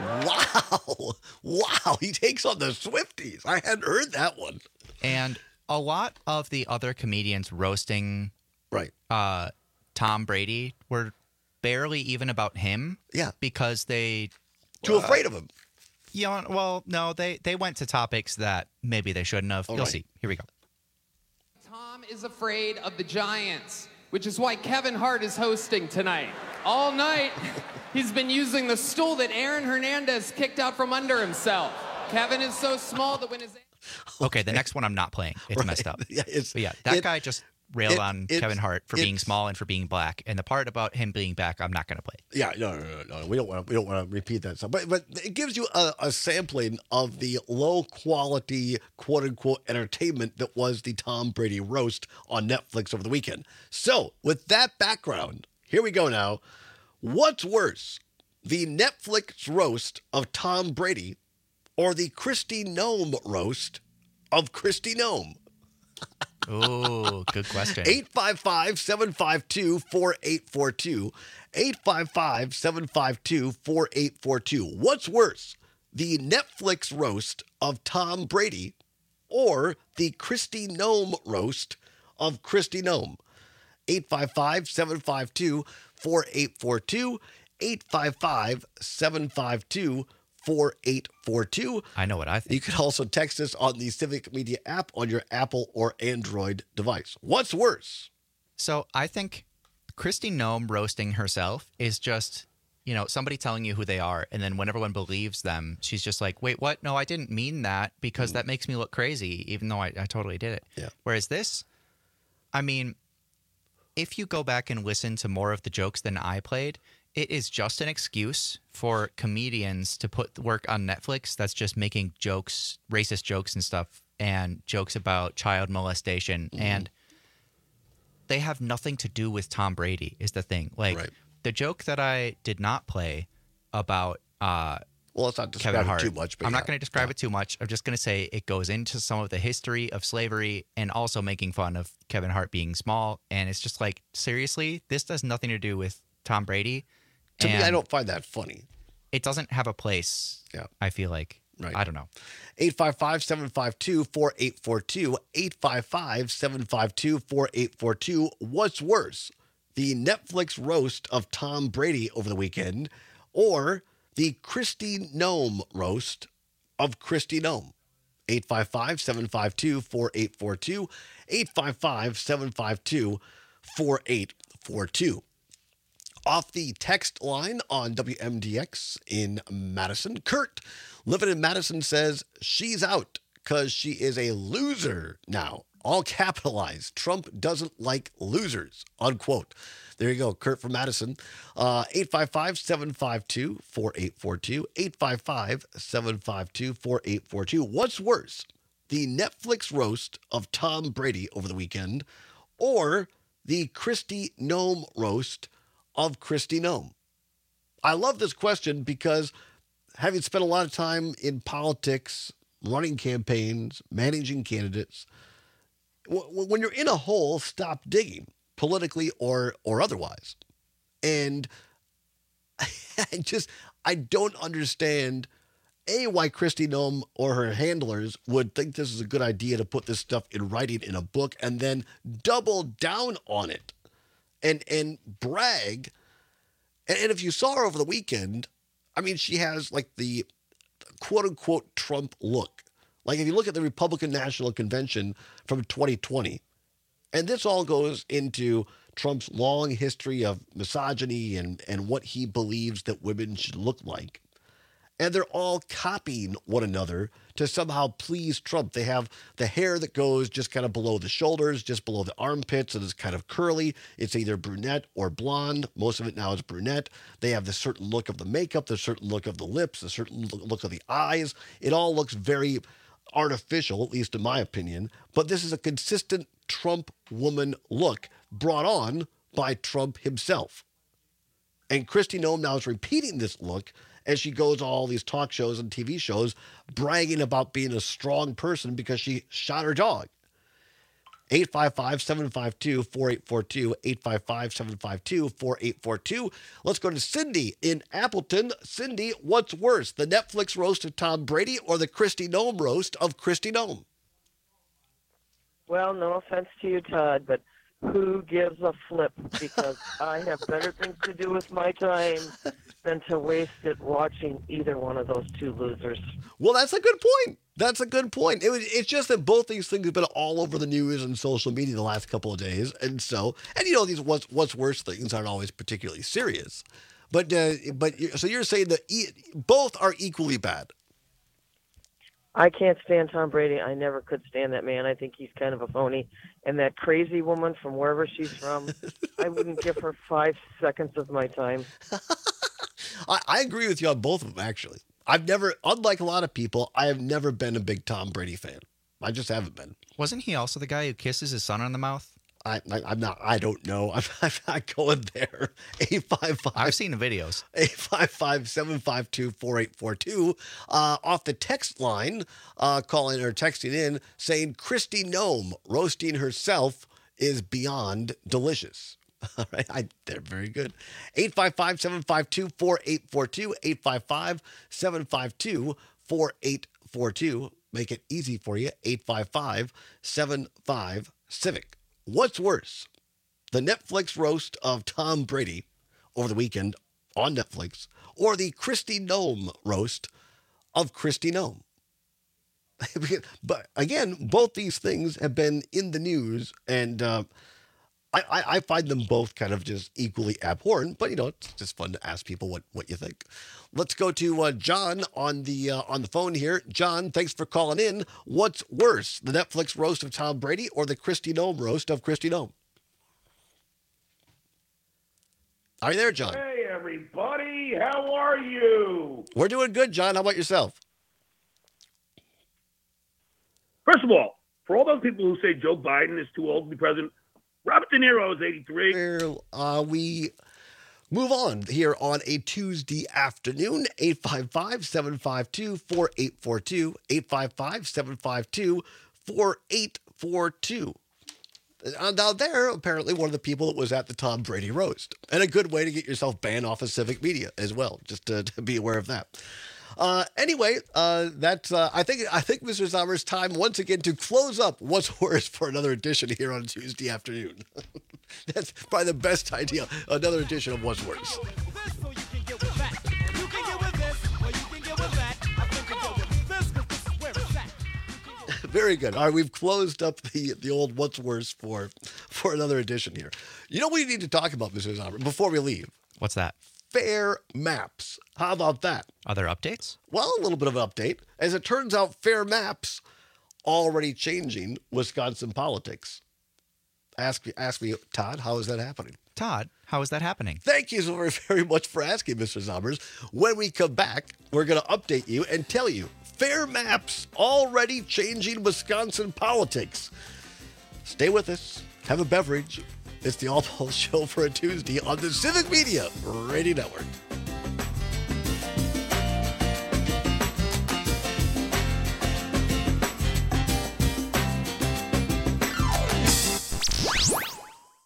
Wow. He takes on the Swifties. I hadn't heard that one.
And a lot of the other comedians roasting Tom Brady were barely even about him.
Yeah.
Because they...
Too afraid of him.
Yeah, well, no, they went to topics that maybe they shouldn't have. You'll see. Here we go.
Tom is afraid of the Giants, which is why Kevin Hart is hosting tonight. All night, he's been using the stool that Aaron Hernandez kicked out from under himself. Kevin is so small that when his...
Okay, the next one I'm not playing. It's messed up.
Yeah,
that guy just railed on Kevin Hart for being small and for being black. And the part about him being black, I'm not going to play.
Yeah, no. We don't want to repeat that stuff. But it gives you a sampling of the low quality, quote unquote, entertainment that was the Tom Brady roast on Netflix over the weekend. So with that background, here we go now. What's worse, the Netflix roast of Tom Brady or the Kristi Noem roast of Kristi Noem?
Oh, good question.
855-752-4842. 855-752-4842. What's worse, the Netflix roast of Tom Brady or the Kristi Noem roast of Kristi Noem? 855-752-4842. 855-752-4842. I
know what I think.
You can also text us on the Civic Media app on your Apple or Android device. What's worse?
So I think Kristi Noem roasting herself is just, somebody telling you who they are. And then when everyone believes them, she's just like, wait, what? No, I didn't mean that because that makes me look crazy, even though I totally did it.
Yeah.
Whereas this, I mean, if you go back and listen to more of the jokes than I played, it is just an excuse for comedians to put work on Netflix that's just making jokes, racist jokes and stuff, and jokes about child molestation.
Mm-hmm.
And they have nothing to do with Tom Brady is the thing. Like, the joke that I did not play about
well, let's not describe
Kevin Hart,
it too much. But
I'm not going to describe it too much. I'm just going to say it goes into some of the history of slavery and also making fun of Kevin Hart being small. And it's just like, seriously, this has nothing to do with Tom Brady.
To me, I don't find that funny.
It doesn't have a place, I feel like.
Right.
I don't know.
855-752-4842. 855-752-4842. What's worse, the Netflix roast of Tom Brady over the weekend or the Kristi Noem roast of Kristi Noem? 855-752-4842. 855-752-4842. Off the text line on WMDX in Madison, Kurt, living in Madison, says she's out because she is a loser now. All capitalized. Trump doesn't like losers, unquote. There you go, Kurt from Madison. 855-752-4842. 855-752-4842. What's worse, the Netflix roast of Tom Brady over the weekend or the Kristi Noem roast of Kristi Noem? I love this question because having spent a lot of time in politics, running campaigns, managing candidates, when you're in a hole, stop digging, politically or otherwise. And I don't understand why Kristi Noem or her handlers would think this is a good idea to put this stuff in writing in a book and then double down on it and brag. And if you saw her over the weekend, I mean, she has like the quote-unquote Trump look. Like if you look at the Republican National Convention from 2020, and this all goes into Trump's long history of misogyny and what he believes that women should look like. And they're all copying one another to somehow please Trump. They have the hair that goes just kind of below the shoulders, just below the armpits, and it's kind of curly. It's either brunette or blonde. Most of it now is brunette. They have the certain look of the makeup, the certain look of the lips, the certain look of the eyes. It all looks very artificial, at least in my opinion. But this is a consistent Trump woman look brought on by Trump himself. And Kristi Noem now is repeating this look as she goes to all these talk shows and TV shows, bragging about being a strong person because she shot her dog. 855-752-4842, 855-752-4842. Let's go to Cindy in Appleton. Cindy, what's worse, the Netflix roast of Tom Brady or the Kristi Noem roast of Kristi Noem?
Well, no offense to you, Todd, but who gives a flip? Because I have better things to do with my time than to waste it watching either one of those two losers.
Well, that's a good point. That's a good point. It's just that both these things have been all over the news and social media the last couple of days. And you know, these what's worse things aren't always particularly serious. But so you're saying that both are equally bad.
I can't stand Tom Brady. I never could stand that man. I think he's kind of a phony. And that crazy woman from wherever she's from, I wouldn't give her 5 seconds of my time.
I agree with you on both of them, actually. I've never, unlike a lot of people, I have never been a big Tom Brady fan. I just haven't been.
Wasn't he also the guy who kisses his son on the mouth?
I'm not. I don't know. I'm not going there. 855.
I've seen the videos.
855-752-4842. Off the text line, calling or texting in, saying Kristi Noem roasting herself is beyond delicious. All right, they're very good. 855-752-4842. 855-752-4842. Make it easy for you. 855-75-CIVIC. What's worse, the Netflix roast of Tom Brady over the weekend on Netflix, or the Kristi Noem roast of Kristi Noem? But again, both these things have been in the news, and I find them both kind of just equally abhorrent. But you know, it's just fun to ask people what you think. Let's go to John on the phone here. John, thanks for calling in. What's worse, the Netflix roast of Tom Brady or the Kristi Noem roast of Kristi Noem? Are you there, John?
Hey, everybody. How are you?
We're doing good, John. How about yourself?
First of all, for all those people who say Joe Biden is too old to be president, Robert De Niro is 83.
We move on here on a Tuesday afternoon. 855-752-4842. 855-752-4842. Now, they're apparently one of the people that was at the Tom Brady roast. And a good way to get yourself banned off of civic media as well, just to be aware of that. Anyway, that's I think Mr. Sommer's time once again to close up What's Worse for another edition here on Tuesday afternoon. That's probably the best idea. Another edition of What's Worse. Very good. All right, we've closed up the old What's Worse for another edition here. You know what we need to talk about, Mr. Sommer, before we leave?
What's that?
Fair Maps. How about that?
Are there updates?
Well, a little bit of an update. As it turns out, Fair Maps already changing Wisconsin politics. Ask me, Todd, how is that happening?
Todd, how is that happening?
Thank you so very, very much for asking, Mr. Sommers. When we come back, we're going to update you and tell you Fair Maps already changing Wisconsin politics. Stay with us. Have a beverage. It's the All Balls Show for a Tuesday on the Civic Media Radio Network.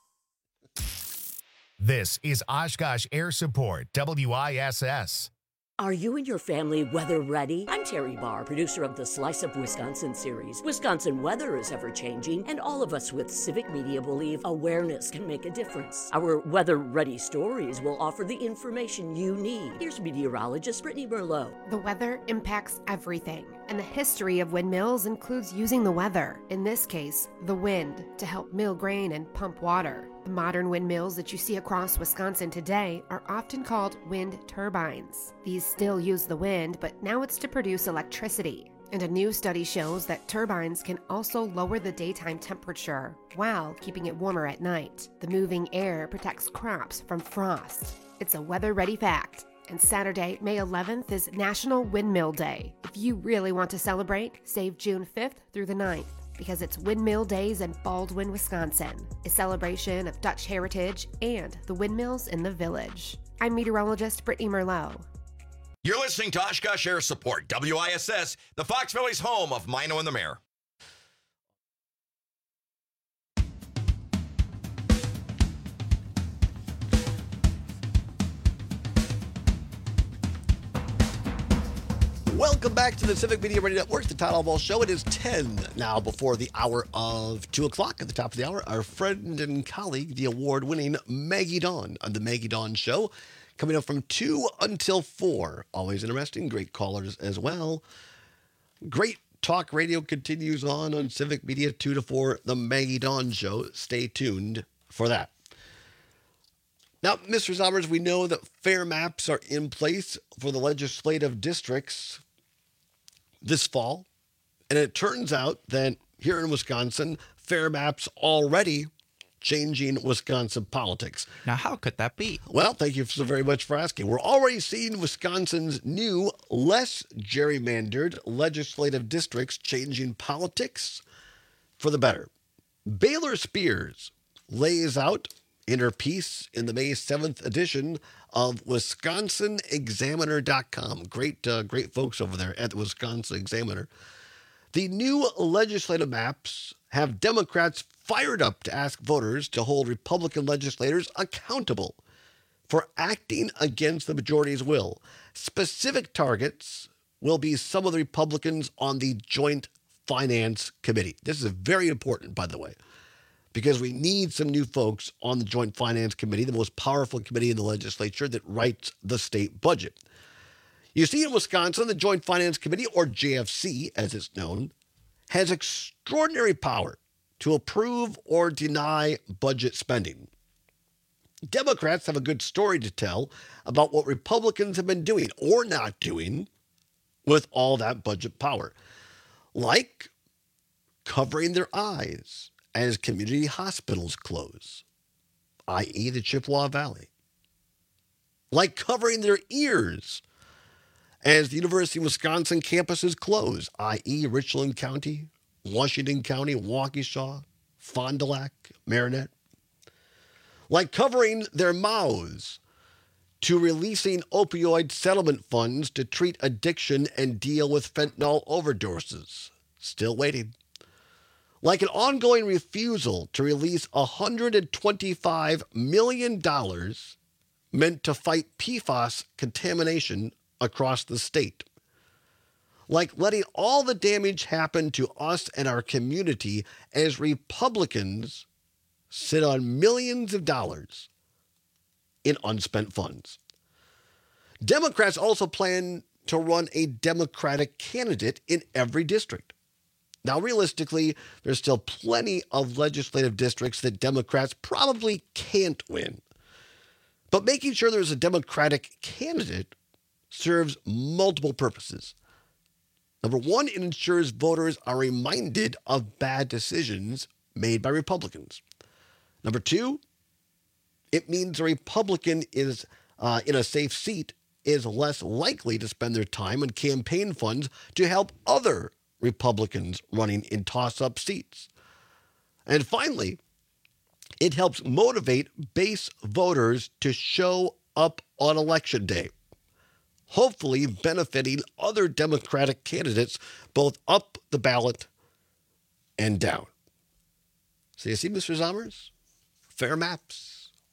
This is Oshkosh Air Support, WISS.
Are you and your family weather ready? I'm Terry Barr, producer of the Slice of Wisconsin series. Wisconsin weather is ever-changing, and all of us with Civic Media believe awareness can make a difference. Our weather-ready stories will offer the information you need. Here's meteorologist Brittany Merlot.
The weather impacts everything, and the history of windmills includes using the weather, in this case, the wind, to help mill grain and pump water. The modern windmills that you see across Wisconsin today are often called wind turbines. These still use the wind, but now it's to produce electricity. And a new study shows that turbines can also lower the daytime temperature while keeping it warmer at night. The moving air protects crops from frost. It's a weather-ready fact. And Saturday, May 11th is National Windmill Day. If you really want to celebrate, save June 5th through the 9th. Because it's Windmill Days in Baldwin, Wisconsin, a celebration of Dutch heritage and the windmills in the village. I'm meteorologist Brittany Merlot.
You're listening to Oshkosh Air Support, WISS, the Fox Valley's home of Mino and the Mayor.
Welcome back to the Civic Media Radio Network, the Todd Ball Show. It is 10 now before the hour of 2 o'clock. At the top of the hour, our friend and colleague, the award-winning Maggie Dawn on the Maggie Dawn Show, coming up from 2 until 4. Always interesting. Great callers as well. Great talk radio continues on Civic Media 2 to 4, the Maggie Dawn Show. Stay tuned for that. Now, Mr. Zommers, we know that fair maps are in place for the legislative districts this fall, and it turns out that here in Wisconsin, fair maps already changing Wisconsin politics.
Now, how could that be?
Well, thank you so very much for asking. We're already seeing Wisconsin's new, less gerrymandered legislative districts changing politics for the better. Baylor Spears lays out in her piece in the May 7th edition of WisconsinExaminer.com. Great folks over there at the Wisconsin Examiner. The new legislative maps have Democrats fired up to ask voters to hold Republican legislators accountable for acting against the majority's will. Specific targets will be some of the Republicans on the Joint Finance Committee. This is very important, by the way, because we need some new folks on the Joint Finance Committee, the most powerful committee in the legislature that writes the state budget. You see, in Wisconsin, the Joint Finance Committee, or JFC as it's known, has extraordinary power to approve or deny budget spending. Democrats have a good story to tell about what Republicans have been doing or not doing with all that budget power, like covering their eyes as community hospitals close, i.e. the Chippewa Valley. Like covering their ears as the University of Wisconsin campuses close, i.e. Richland County, Washington County, Waukesha, Fond du Lac, Marinette. Like covering their mouths to releasing opioid settlement funds to treat addiction and deal with fentanyl overdoses. Still waiting. Like an ongoing refusal to release $125 million meant to fight PFAS contamination across the state. Like letting all the damage happen to us and our community as Republicans sit on millions of dollars in unspent funds. Democrats also plan to run a Democratic candidate in every district. Now, realistically, there's still plenty of legislative districts that Democrats probably can't win. But making sure there's a Democratic candidate serves multiple purposes. Number one, it ensures voters are reminded of bad decisions made by Republicans. Number two, it means a Republican is in a safe seat is less likely to spend their time and campaign funds to help other Republicans running in toss-up seats. And finally, it helps motivate base voters to show up on Election Day, hopefully benefiting other Democratic candidates both up the ballot and down. So you see, Mr. Zommers, fair maps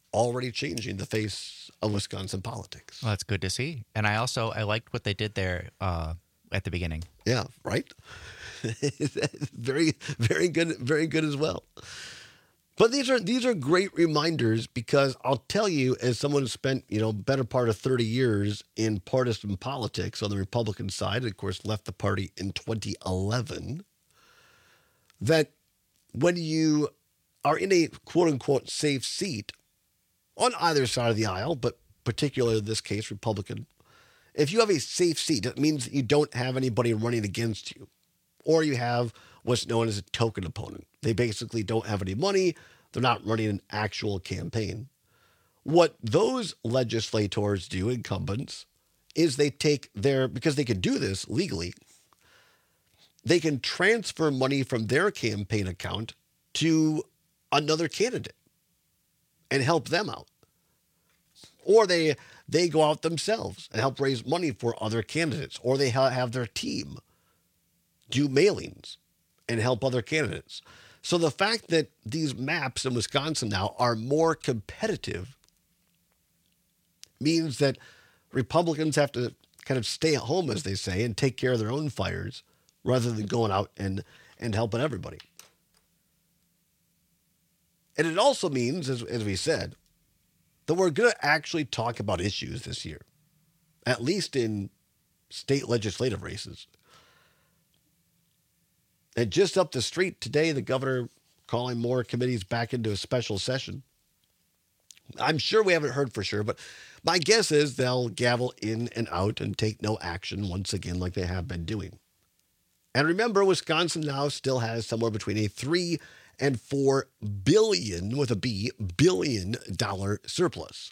already changing the face of Wisconsin politics.
Well, that's good to see. And I liked what they did there at the beginning.
Yeah, right? Very, very good as well. But these are great reminders because I'll tell you, as someone who spent, better part of 30 years in partisan politics on the Republican side, and of course left the party in 2011, that when you are in a quote-unquote safe seat on either side of the aisle, but particularly in this case, Republican, if you have a safe seat, it means that you don't have anybody running against you, or you have what's known as a token opponent. They basically don't have any money. They're not running an actual campaign. What those legislators do, incumbents, is they take because they can do this legally, they can transfer money from their campaign account to another candidate and help them out. Or they go out themselves and help raise money for other candidates. Or they have their team do mailings and help other candidates. So the fact that these maps in Wisconsin now are more competitive means that Republicans have to kind of stay at home, as they say, and take care of their own fires rather than going out and helping everybody. And it also means, as we said, that we're going to actually talk about issues this year, at least in state legislative races. And just up the street today, the governor calling more committees back into a special session. I'm sure we haven't heard for sure, but my guess is they'll gavel in and out and take no action once again like they have been doing. And remember, Wisconsin now still has somewhere between a $3 and $4 billion, with a B, billion dollar surplus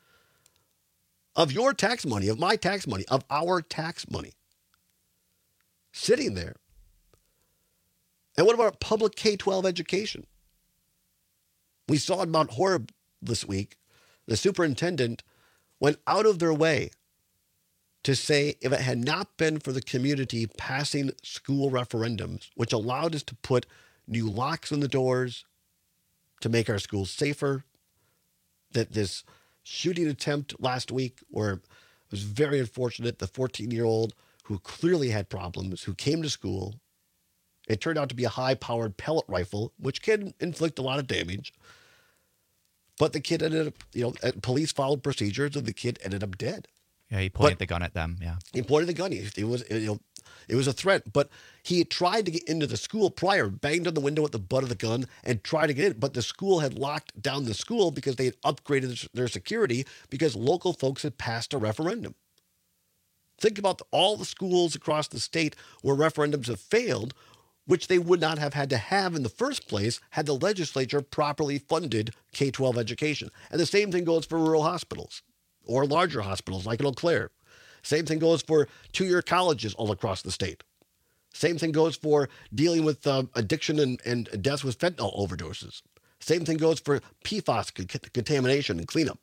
of your tax money, of my tax money, of our tax money sitting there. And what about public K-12 education? We saw in Mount Horeb this week, the superintendent went out of their way to say if it had not been for the community passing school referendums, which allowed us to put new locks on the doors to make our schools safer, that this shooting attempt last week, where it was very unfortunate, the 14-year-old who clearly had problems, who came to school, it turned out to be a high-powered pellet rifle, which can inflict a lot of damage. But the kid ended up, police followed procedures, and the kid ended up dead.
Yeah, he pointed the gun at them, yeah.
He pointed the gun. It was a threat, but he tried to get into the school prior, banged on the window with the butt of the gun, and tried to get in. But the school had locked down the school because they had upgraded their security because local folks had passed a referendum. Think about all the schools across the state where referendums have failed, which they would not have had to have in the first place had the legislature properly funded K-12 education. And the same thing goes for rural hospitals or larger hospitals like in Eau Claire. Same thing goes for two-year colleges all across the state. Same thing goes for dealing with addiction and deaths with fentanyl overdoses. Same thing goes for PFAS contamination and cleanup.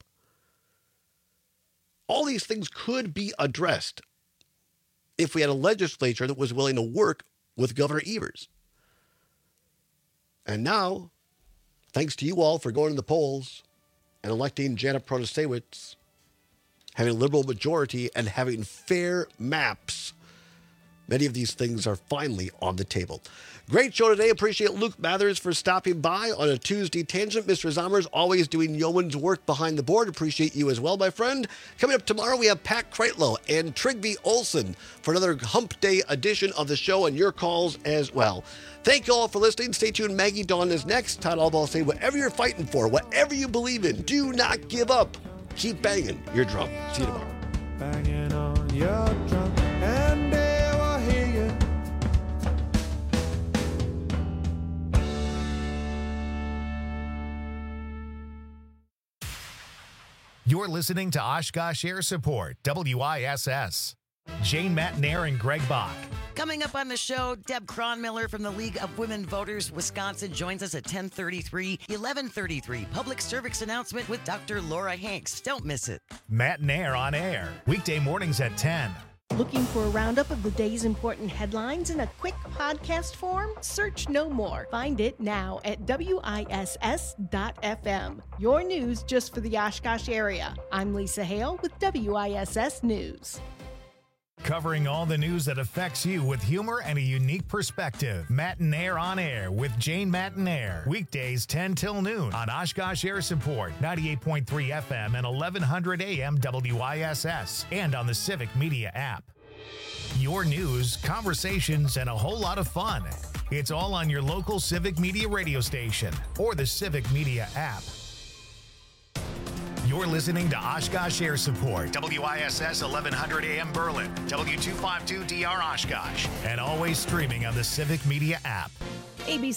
All these things could be addressed if we had a legislature that was willing to work with Governor Evers. And now, thanks to you all for going to the polls and electing Janet Protasewicz, having a liberal majority and having fair maps, many of these things are finally on the table. Great show today. Appreciate Luke Mathers for stopping by on a Tuesday Tangent. Mr. Zommers always doing yeoman's work behind the board. Appreciate you as well, my friend. Coming up tomorrow, we have Pat Kreitlow and Trygve Olsen for another Hump Day edition of the show, and your calls as well. Thank you all for listening. Stay tuned. Maggie Dawn is next. Todd Albaugh say, whatever you're fighting for, whatever you believe in, do not give up. Keep banging your drum. See you tomorrow.
Banging on your drum, and they will hear you.
You're listening to Oshkosh Air Support, WISS. Jane Matnair and Greg Bach.
Coming up on the show, Deb Cronmiller from the League of Women Voters Wisconsin joins us at 10:33, 11:33. Public service announcement with Dr. Laura Hanks. Don't miss it.
Matnair on air, weekday mornings at 10
Looking for a roundup of the day's important headlines in a quick podcast form? Search No More. Find it now at WISS.FM. Your news just for the Oshkosh area. I'm Lisa Hale with WISS News.
Covering all the news that affects you with humor and a unique perspective. Matinaire on Air with Jane Matinaire. Weekdays 10 till noon on Oshkosh Air Support, 98.3 FM and 1100 AM WISS, and on the Civic Media app. Your news, conversations, and a whole lot of fun. It's all on your local Civic Media radio station or the Civic Media app. You're listening to Oshkosh Air Support, WISS 1100 AM Berlin, W252DR Oshkosh, and always streaming on the Civic Media app.
ABC